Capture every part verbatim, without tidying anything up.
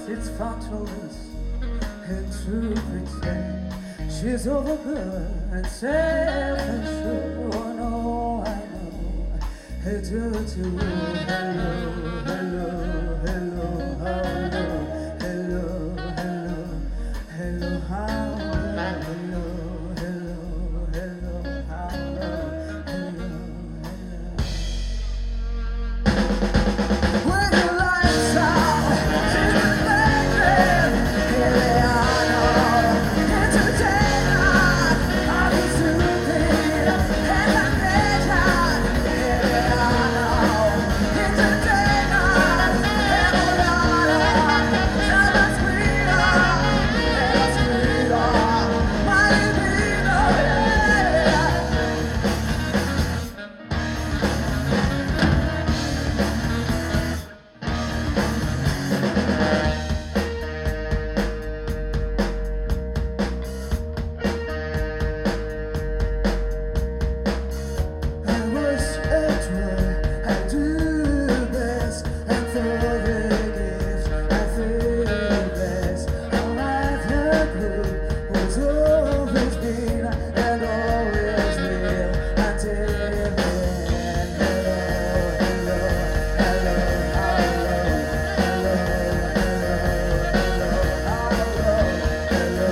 it's fun to lose and to pretend she's over good and safe and sure. No, I know her dirty world. Hello, hello, hello, hello, hello, hello, hello, how, hello, hello, hello, how, hello, hello. When the lights out, she's the legend. Here they are now, entertainers. I'll be soothing and I measure. Here they are now, entertainers. And a lot of tell us sweetheart, tell us sweetheart, mighty Vino, yeah. I wish it were I do best and for the gifts I feel blessed. Our life her group was always been and always will until the end. Hello, hello, hello, hello, hello, hello, hello,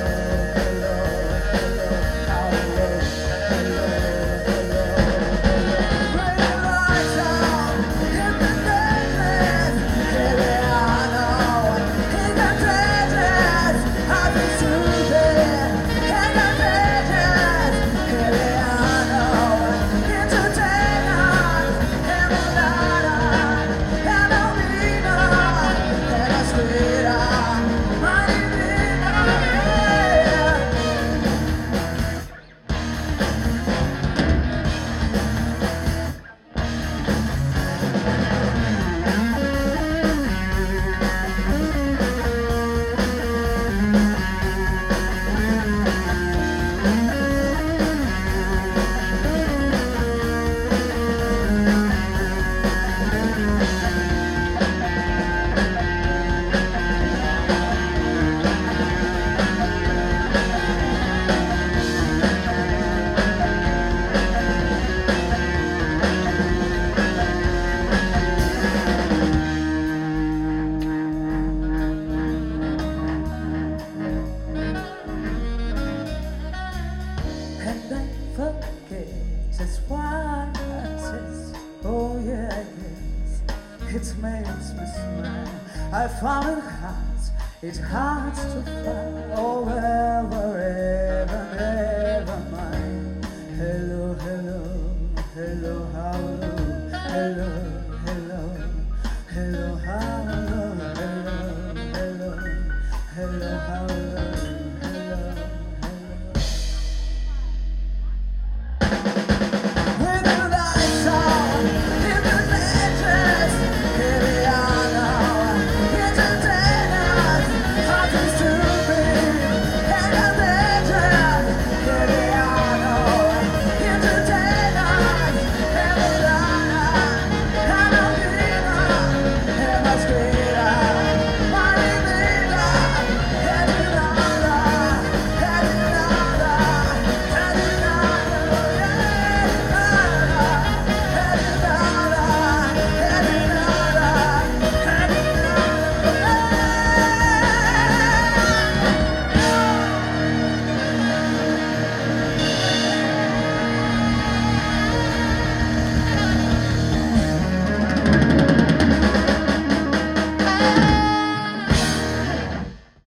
hello, hello, hello, and I forget just why I taste. Oh yeah, I guess it makes me smile. I found it hard, it hard to fly. Oh well, wherever, never mind. Hello, hello, hello, hello, hello.